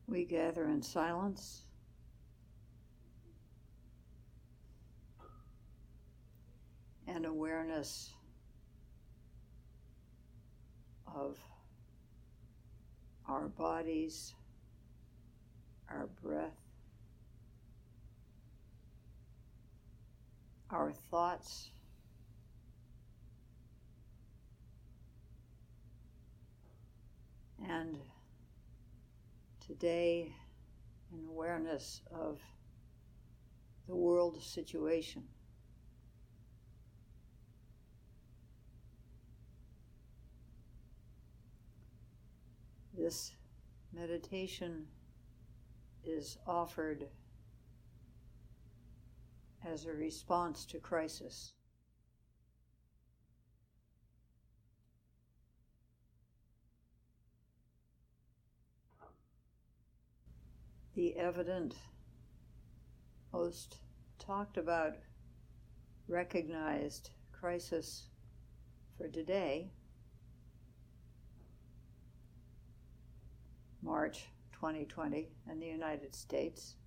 We gather in silence and awareness of our bodies, our breath, our thoughts, and today an awareness of the world situation. This meditation is offered as a response to crisis. The evident, most talked about, recognized crisis for today, March 2020, in the United States,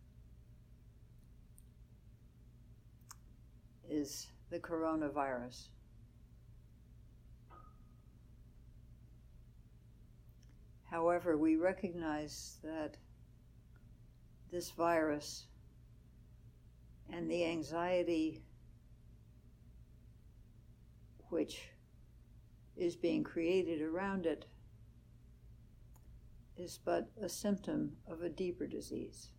is the coronavirus. However, we recognize that this virus and the anxiety which is being created around it is but a symptom of a deeper disease.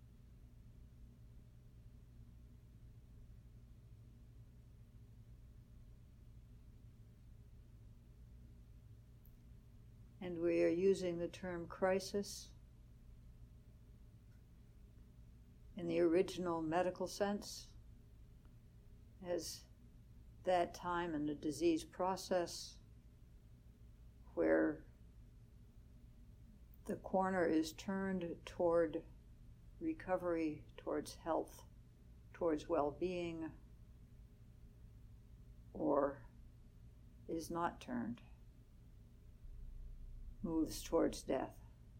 And we are using the term crisis in the original medical sense as that time in the disease process where the corner is turned toward recovery, towards health, towards well-being, or is not turned, moves towards death.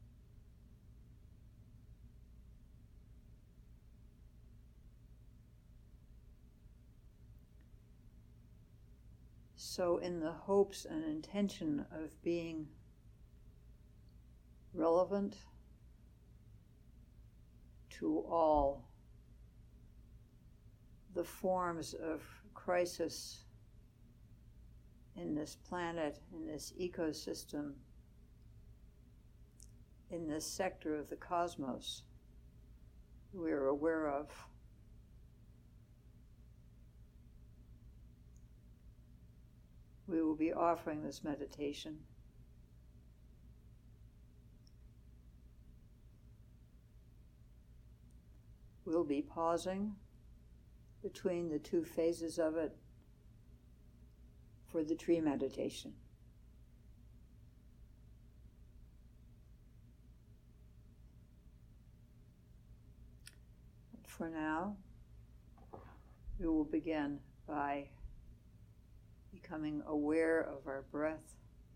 So in the hopes and intention of being relevant to all the forms of crisis in this planet, in this ecosystem, in this sector of the cosmos we're aware of, we will be offering this meditation. We'll be pausing between the two phases of it for the tree meditation. For now, we will begin by becoming aware of our breath,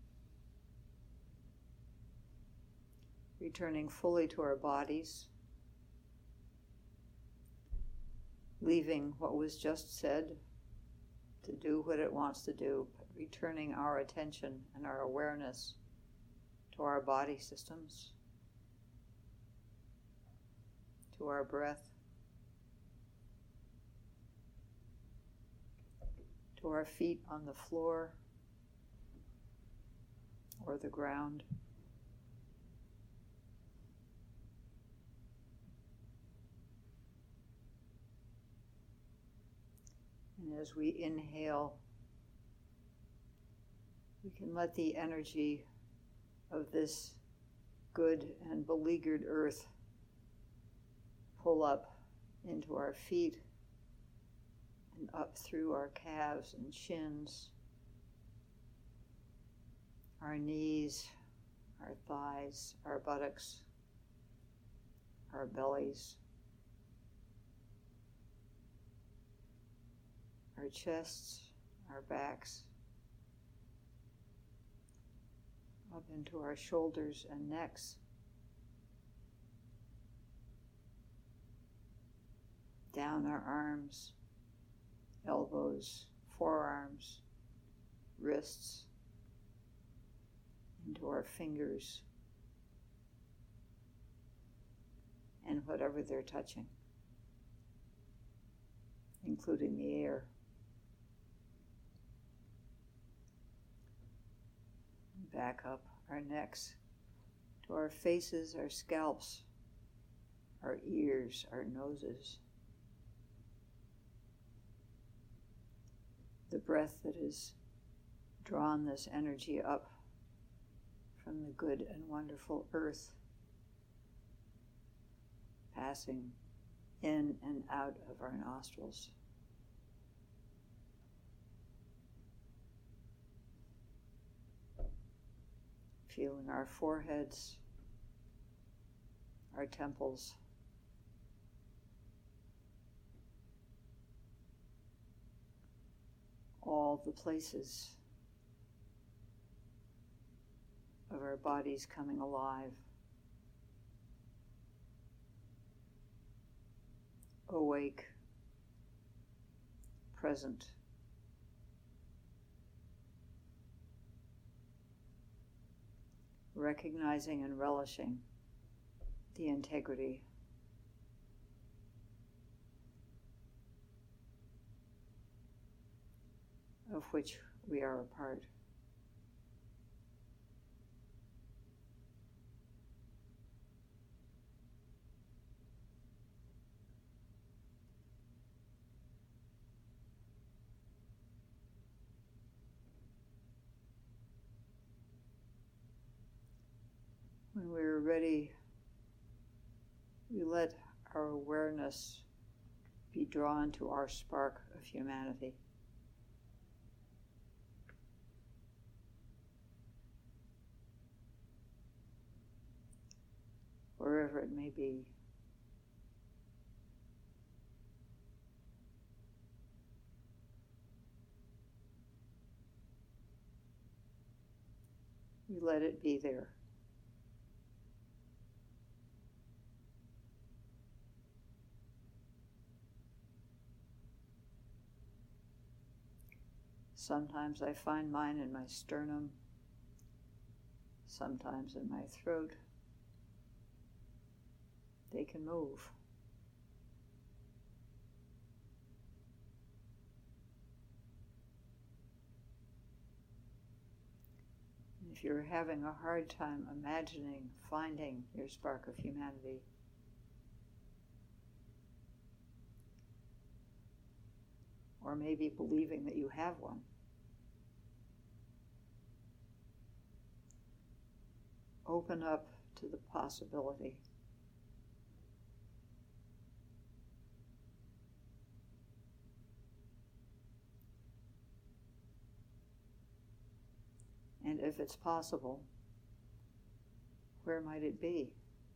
returning fully to our bodies, leaving what was just said to do what it wants to do, but returning our attention and our awareness to our body systems, to our breath, to our feet on the floor or the ground. And as we inhale, we can let the energy of this good and beleaguered earth pull up into our feet and up through our calves and shins, our knees, our thighs, our buttocks, our bellies, our chests, our backs, up into our shoulders and necks, down our arms, elbows, forearms, wrists, into our fingers, and whatever they're touching, including the air. Back up our necks to our faces, our scalps, our ears, our noses. The breath that has drawn this energy up from the good and wonderful earth, passing in and out of our nostrils. Feeling our foreheads, our temples, all the places of our bodies coming alive, awake, present. Recognizing and relishing the integrity of which we are a part. When we're ready, we let our awareness be drawn to our spark of humanity. Wherever it may be. We let it be there. Sometimes I find mine in my sternum, sometimes in my throat. They can move. And if you're having a hard time imagining finding your spark of humanity, or maybe believing that you have one, open up to the possibility. And if it's possible, where might it be?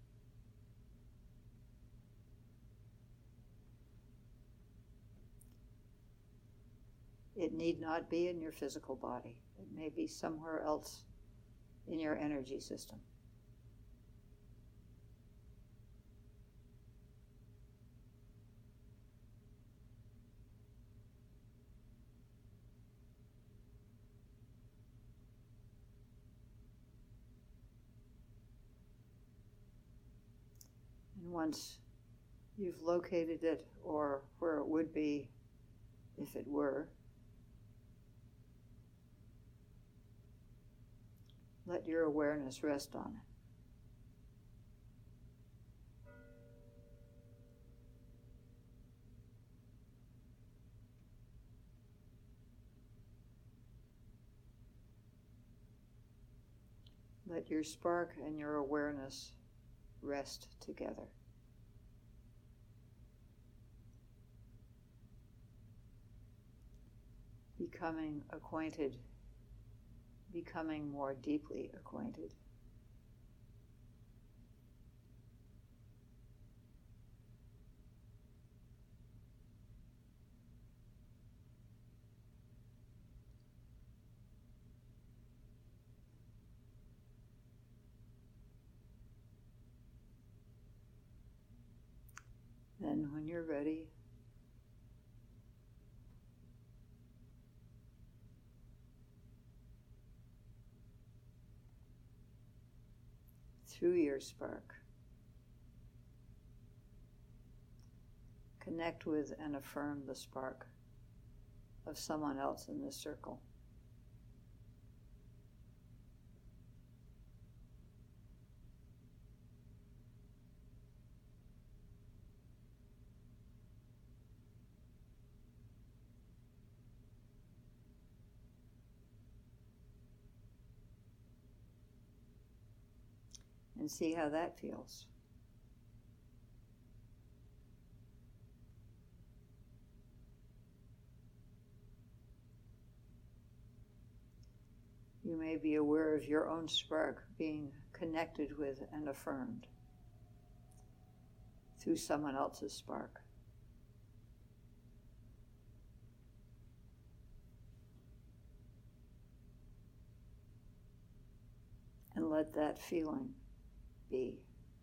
It need not be in your physical body. It may be somewhere else in your energy system. And once you've located it, or where it would be if it were, let your awareness rest on it. Let your spark and your awareness rest together. Becoming acquainted, becoming more deeply acquainted. Then when you're ready, through your spark. Connect with and affirm the spark of someone else in this circle. And see how that feels. You may be aware of your own spark being connected with and affirmed through someone else's spark. And let that feeling be.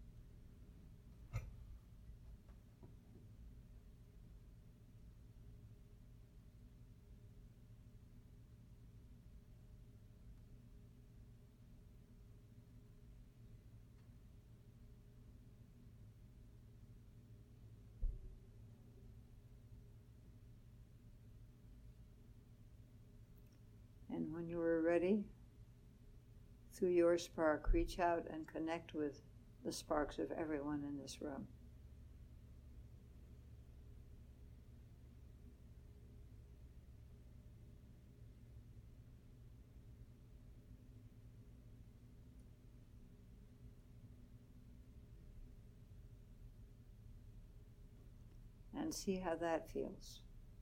And when you are ready, through your spark, reach out and connect with the sparks of everyone in this room. And see how that feels.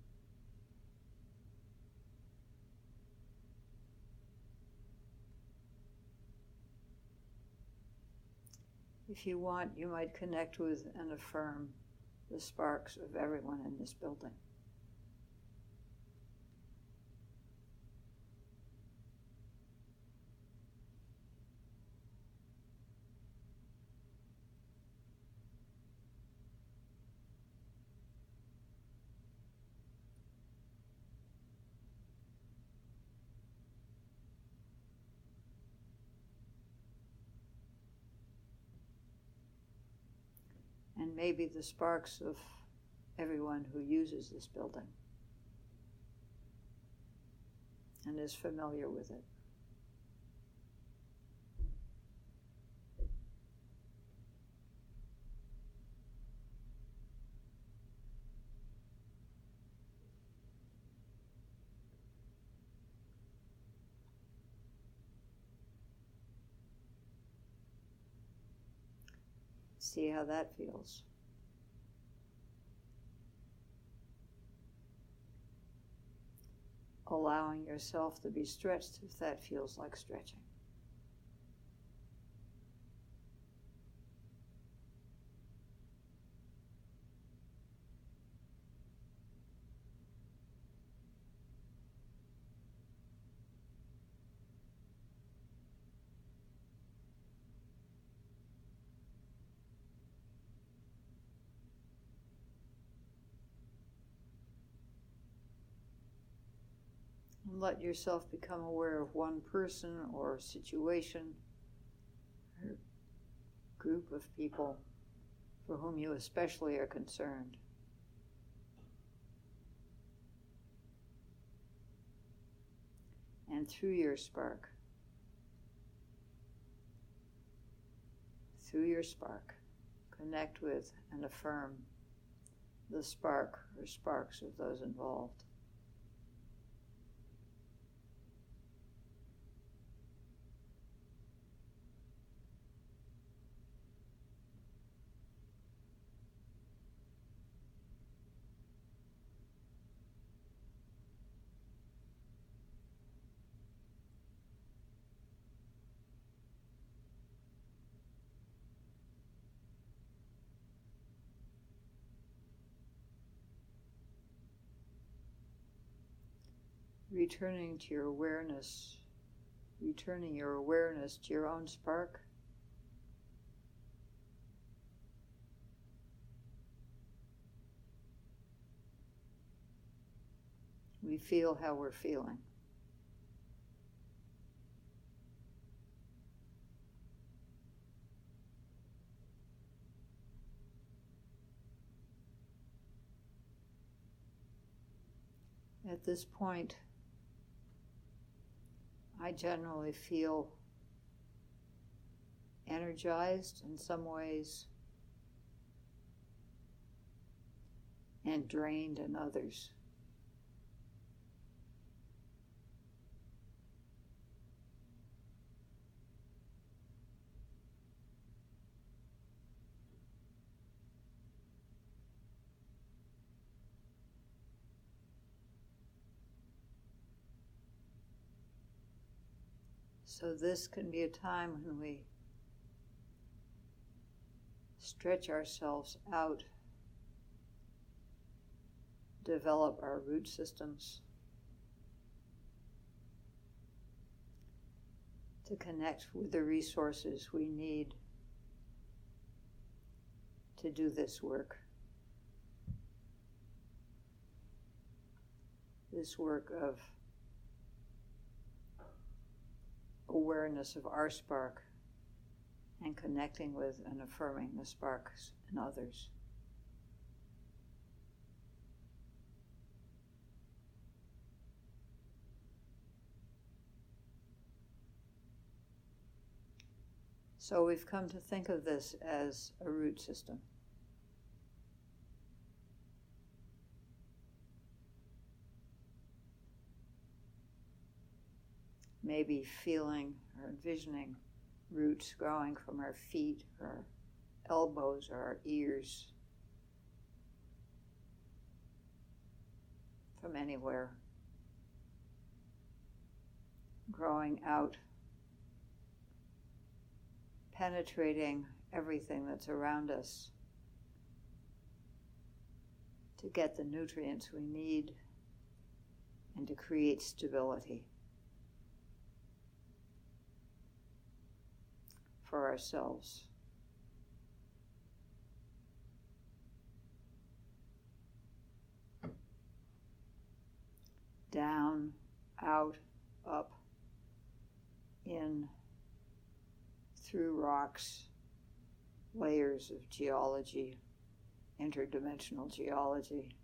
If you want, you might connect with and affirm the sparks of everyone in this building. And maybe the sparks of everyone who uses this building and is familiar with it. See how that feels. Allowing yourself to be stretched if that feels like stretching. And let yourself become aware of one person or situation or group of people for whom you especially are concerned. And through your spark, connect with and affirm the spark or sparks of those involved. Returning your awareness to your own spark. We feel how we're feeling. At this point, I generally feel energized in some ways and drained in others. So this can be a time when we stretch ourselves out, develop our root systems, to connect with the resources we need to do this work. This work of awareness of our spark and connecting with and affirming the sparks in others. So we've come to think of this as a root system. Maybe feeling or envisioning roots growing from our feet or our elbows or our ears, from anywhere, growing out, penetrating everything that's around us to get the nutrients we need and to create stability for ourselves. Down, out, up, in, through rocks, layers of geology, interdimensional geology.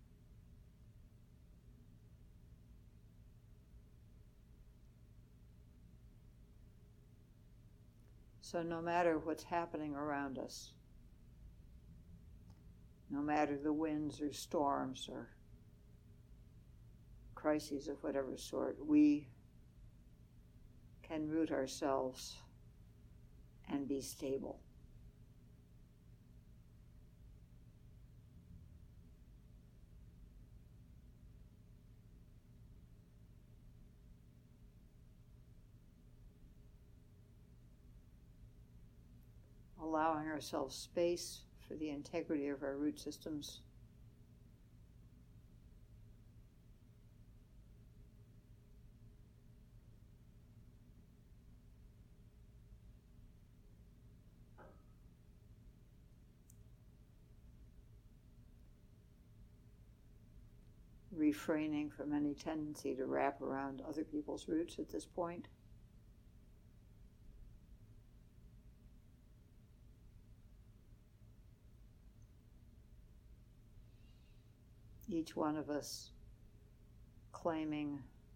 So no matter what's happening around us, no matter the winds or storms or crises of whatever sort, we can root ourselves and be stable. Allowing ourselves space for the integrity of our root systems. Refraining from any tendency to wrap around other people's roots at this point. Each one of us claiming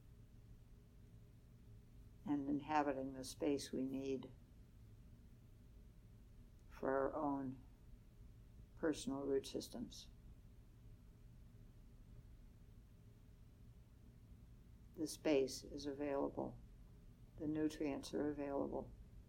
and inhabiting the space we need for our own personal root systems. The space is available. The nutrients are available.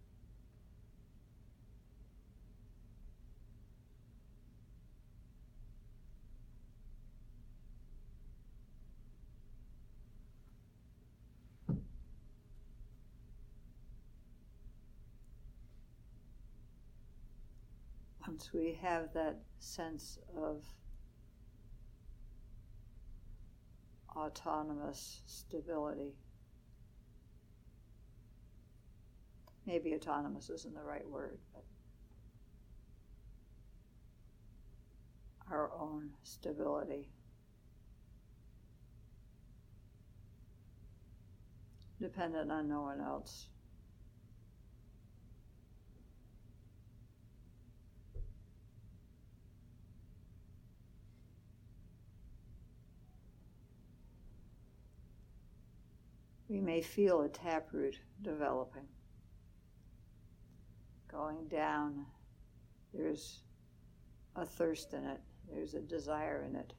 Once we have that sense of autonomous stability, maybe autonomous isn't the right word, but our own stability, dependent on no one else. we may feel a taproot developing. Going down, there's a thirst in it, there's a desire in it.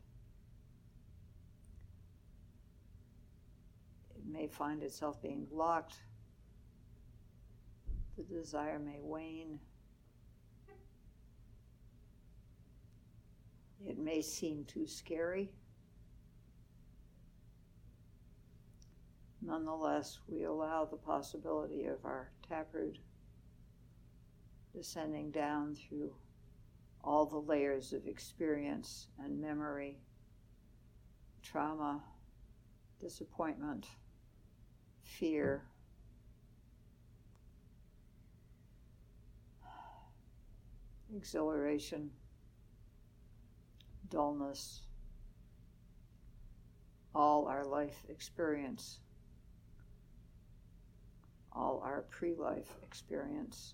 It may find itself being blocked. The desire may wane. It may seem too scary. Nonetheless, we allow the possibility of our taproot descending down through all the layers of experience and memory, trauma, disappointment, fear, exhilaration, dullness, all our life experience, all our pre-life experience,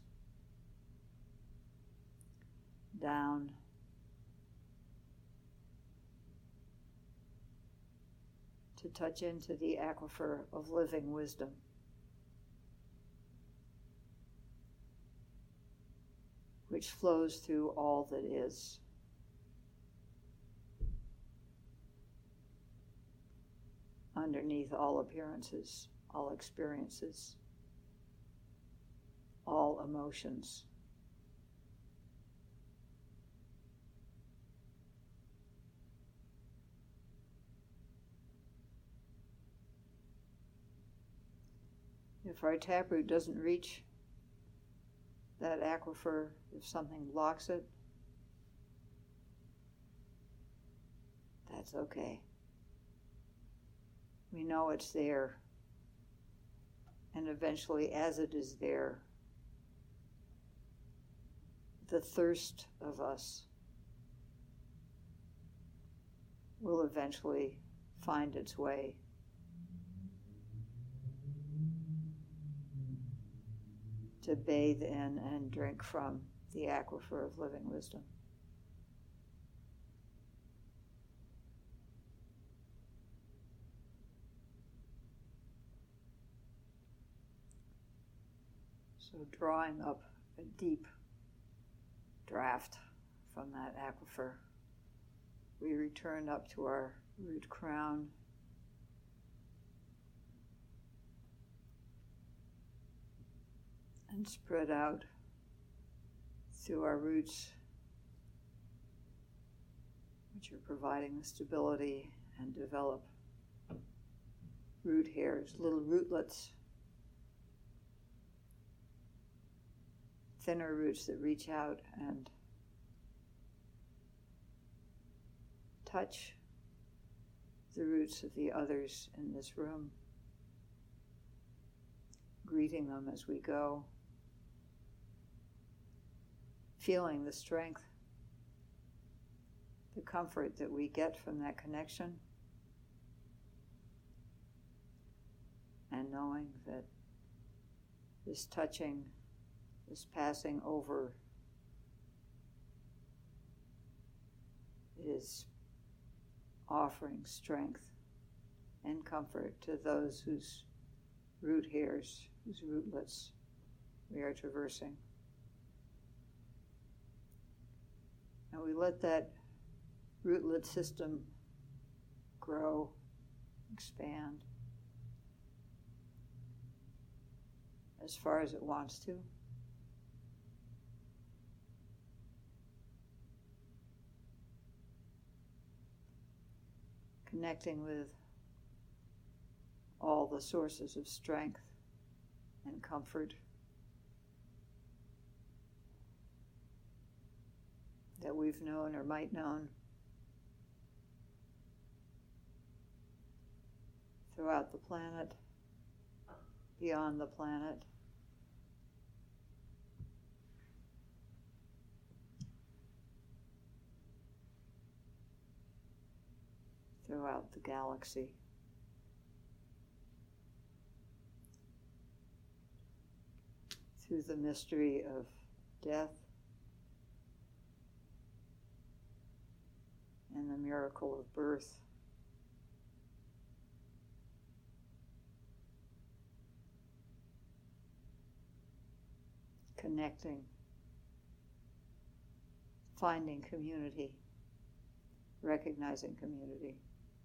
down to touch into the aquifer of living wisdom. Which flows through all that is. Underneath all appearances, all experiences, all emotions. If our taproot doesn't reach that aquifer, if something blocks it, that's okay. We know it's there, and eventually, as it is there, the thirst of us will eventually find its way to bathe in and drink from the aquifer of living wisdom. So drawing up a deep draft from that aquifer, we return up to our root crown. And spread out through our roots, which are providing the stability, and develop root hairs, little rootlets, thinner roots that reach out and touch the roots of the others in this room, greeting them as we go. Feeling the strength, the comfort that we get from that connection, and knowing that this touching, this passing over is offering strength and comfort to those whose root hairs, whose rootlets we are traversing. And we let that rootlet system grow, expand as far as it wants to. Connecting with all the sources of strength and comfort that we've known or might known throughout the planet, beyond the planet, throughout the galaxy. Through the mystery of death and the miracle of birth. connecting, finding community, recognizing community,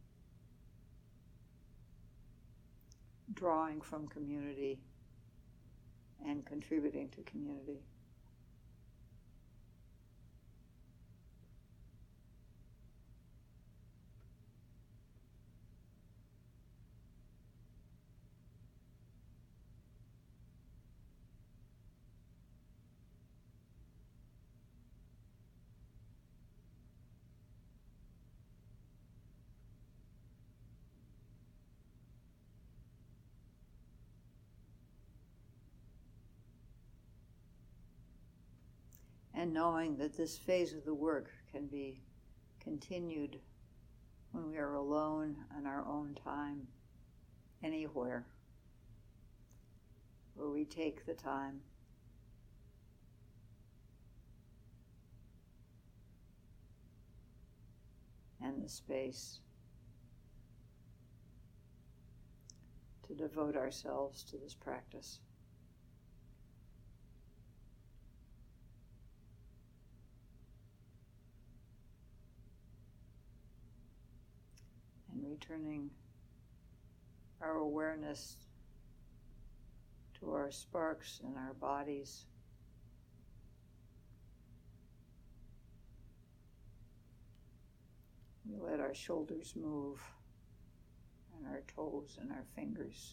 drawing from community, and contributing to community. And knowing that this phase of the work can be continued when we are alone in our own time, anywhere, where we take the time and the space to devote ourselves to this practice. And returning our awareness to our sparks in our bodies, we let our shoulders move and our toes and our fingers.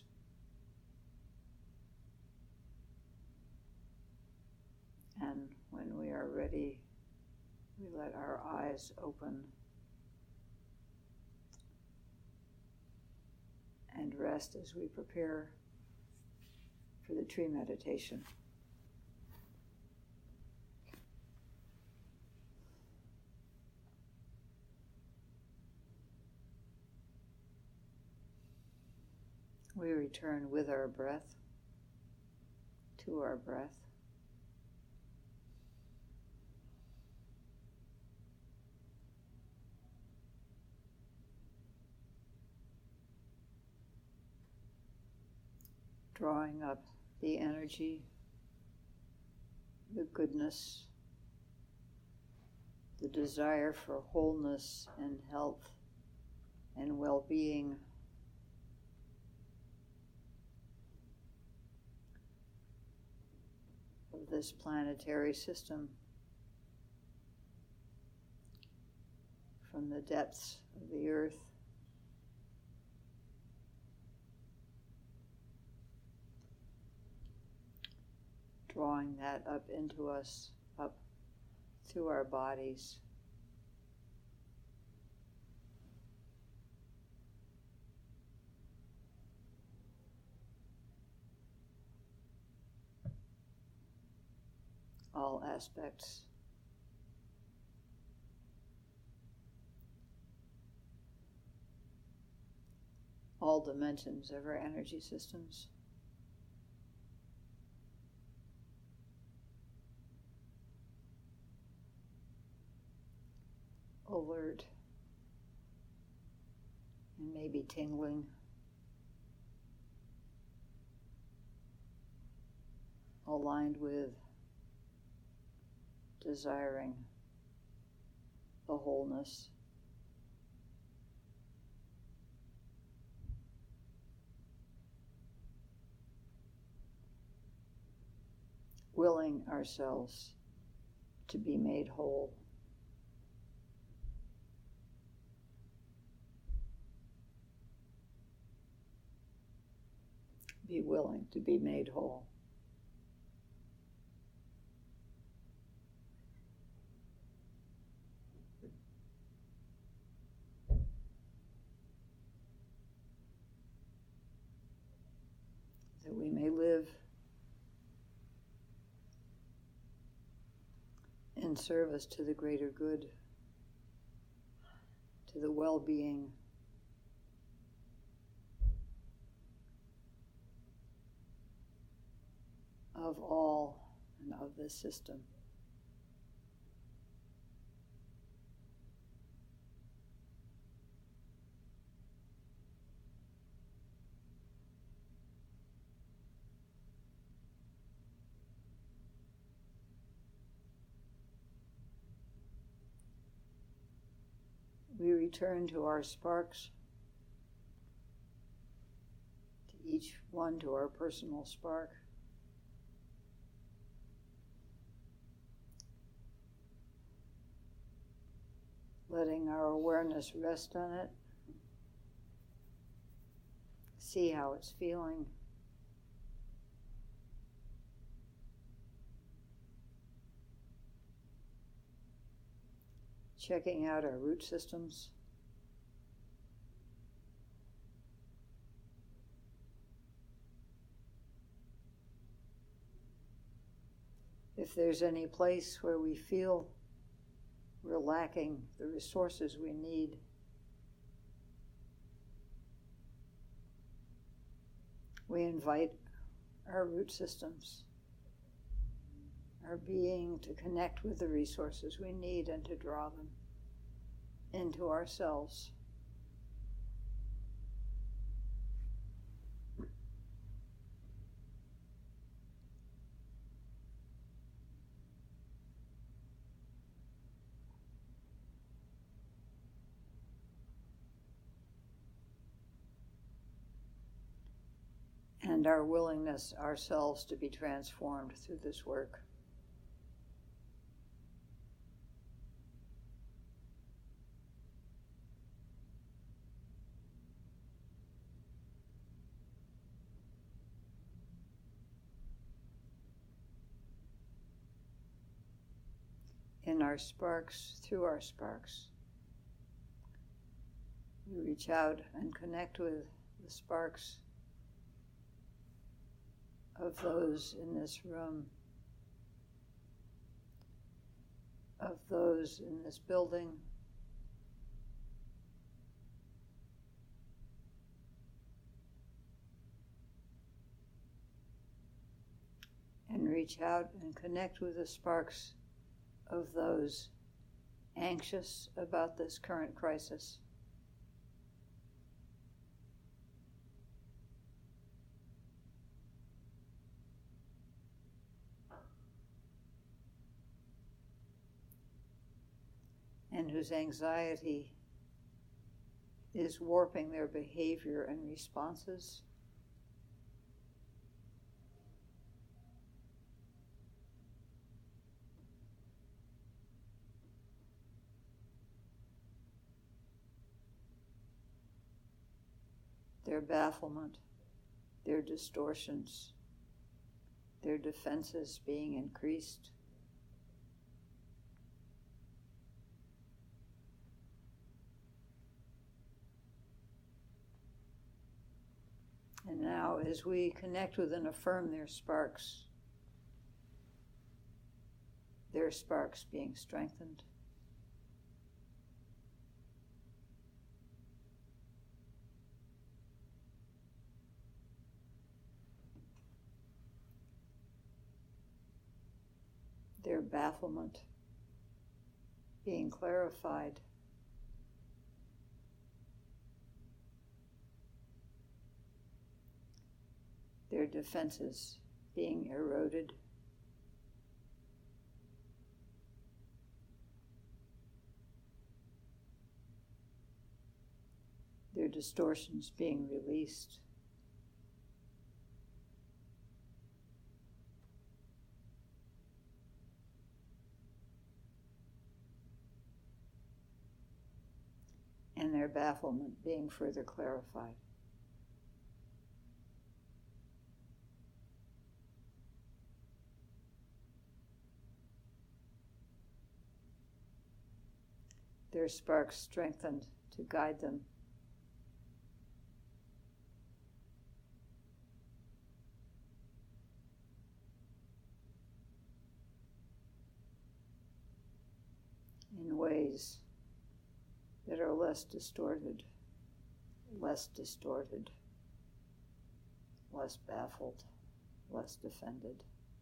And when we are ready, we let our eyes open and rest as we prepare for the tree meditation. We return with our breath to our breath. Drawing up the energy, the goodness, the desire for wholeness and health and well-being of this planetary system from the depths of the earth drawing that up into us, up through our bodies. All aspects all dimensions of our energy systems. Alert and maybe tingling, aligned with desiring the wholeness. Willing ourselves to be made whole. Be willing to be made whole. That we may live in service to the greater good, to the well-being of all and of this system. return to our sparks, to each one to our personal spark. Letting our awareness rest on it. See how it's feeling. Checking out our root systems. If there's any place where we feel we're lacking the resources we need, we invite our root systems, our being, to connect with the resources we need and to draw them into ourselves. And our willingness ourselves to be transformed through this work. In our sparks, through our sparks, we reach out and connect with the sparks of those in this room, of those in this building, and reach out and connect with the sparks of those anxious about this current crisis. And whose anxiety is warping their behavior and responses. Their bafflement, their distortions, their defenses being increased. And now, as we connect with and affirm their sparks being strengthened. Their bafflement being clarified. Their defenses being eroded. Their distortions being released. And their bafflement being further clarified. Their sparks strengthened to guide them. In ways that are less distorted, less baffled, less defended.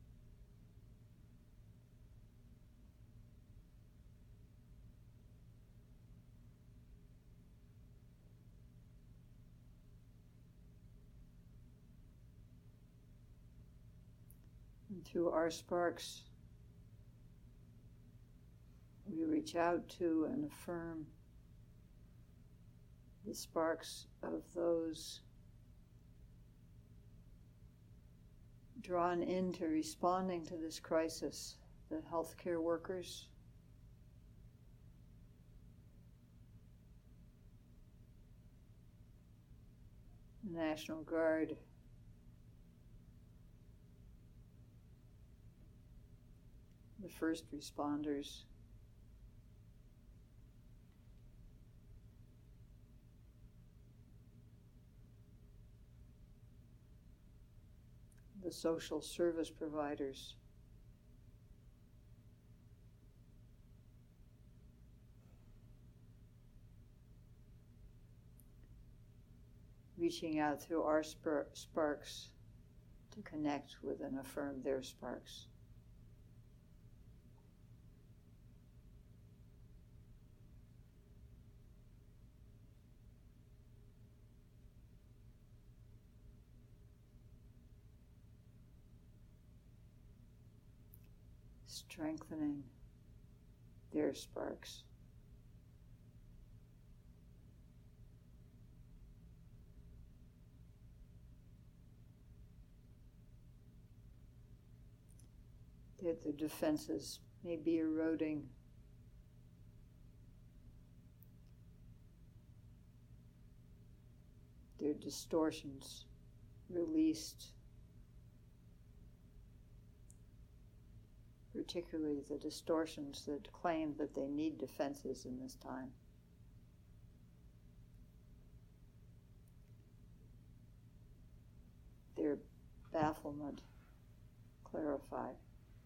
And through our sparks, we reach out to and affirm the sparks of those drawn into responding to this crisis, the healthcare workers, the National Guard, the first responders, the social service providers, reaching out through our sparks to connect with and affirm their sparks. Strengthening their sparks. That the defenses may be eroding. Their distortions released. Particularly the distortions that claim that they need defenses in this time. Their bafflement clarified.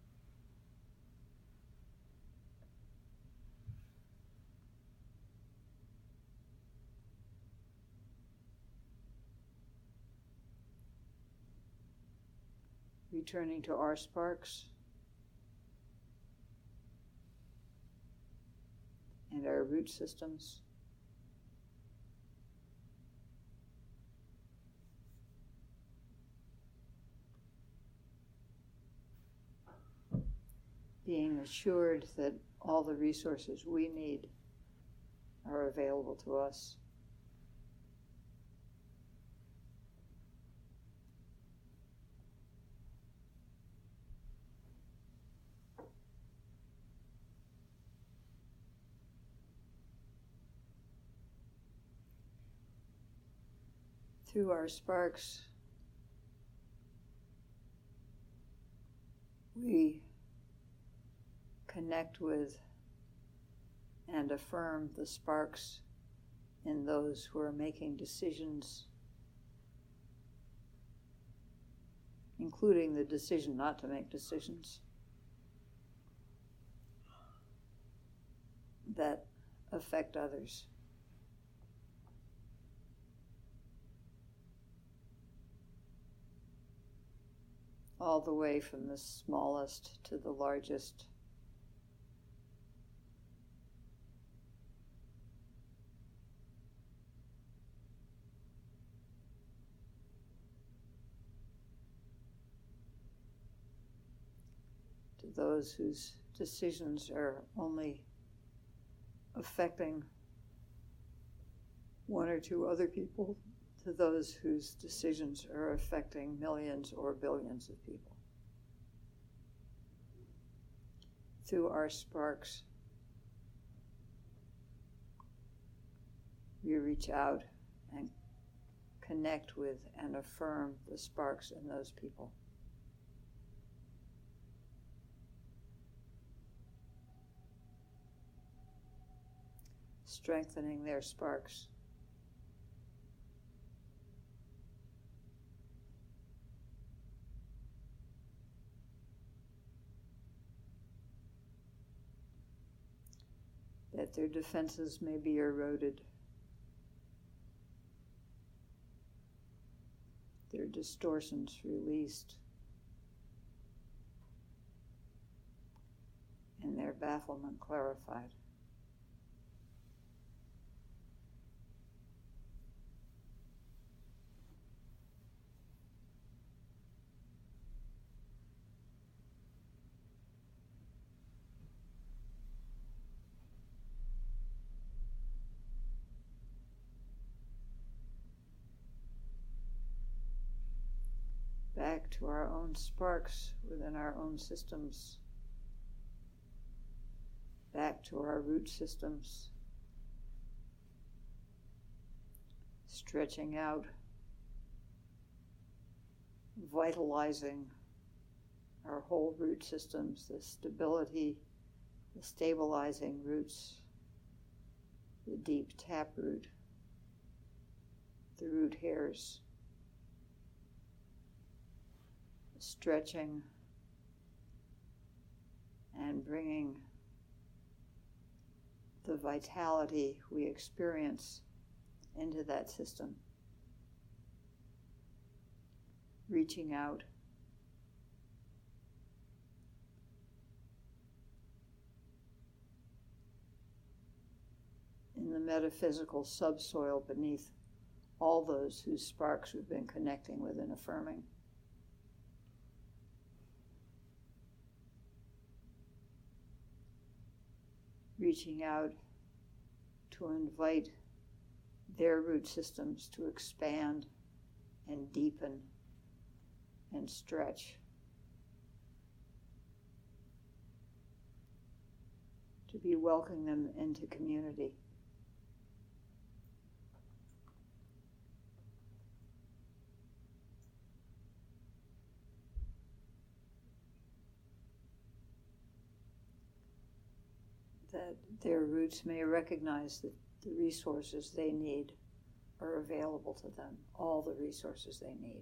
Returning to our sparks and our root systems. Being assured that all the resources we need are available to us. Through our sparks, we connect with and affirm the sparks in those who are making decisions, including the decision not to make decisions that affect others. All the way from the smallest to the largest. To those whose decisions are only affecting one or two other people, to those whose decisions are affecting millions or billions of people. Through our sparks, we reach out and connect with and affirm the sparks in those people. Strengthening their sparks. That their defenses may be eroded, their distortions released, and their bafflement clarified. back to our own sparks within our own systems, back to our root systems, stretching out, vitalizing our whole root systems, the stability, the stabilizing roots, the deep taproot, the root hairs, stretching and bringing the vitality we experience into that system, reaching out, in the metaphysical subsoil beneath all those whose sparks we've been connecting with and affirming. Reaching out to invite their root systems to expand and deepen and stretch, to be welcoming them into community. That their roots may recognize that the resources they need are available to them, all the resources they need.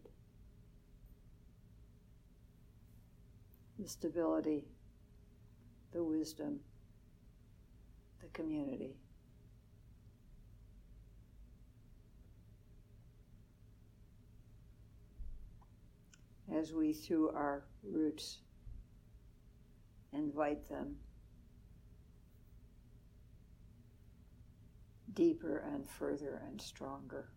The stability, the wisdom, the community. As we, through our roots, invite them deeper and further and stronger.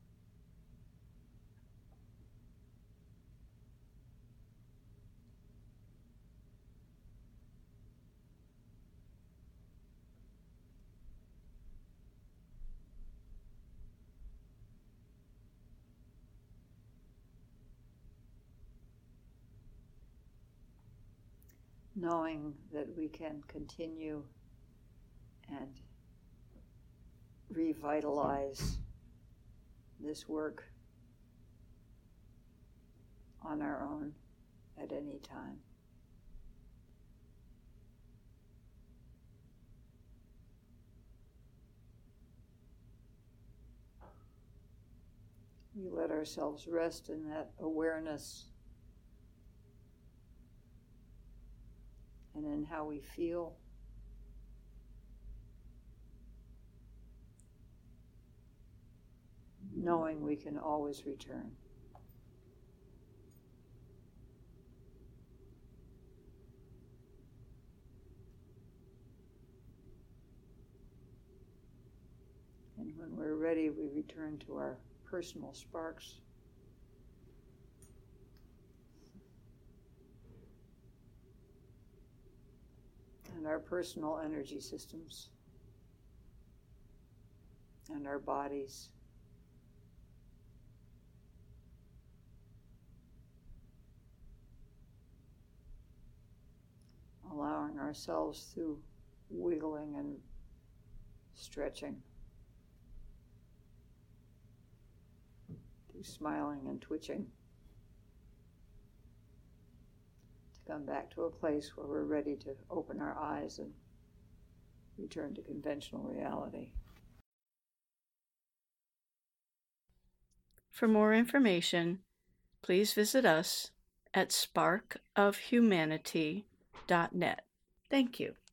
Knowing that we can continue and revitalize this work on our own at any time. We let ourselves rest in that awareness and in how we feel. Knowing we can always return. And when we're ready, we return to our personal sparks. And our personal energy systems. And our bodies. Allowing ourselves through wiggling and stretching, through smiling and twitching, to come back to a place where we're ready to open our eyes and return to conventional reality. For more information, please visit us at sparkofhumanity.net. Thank you.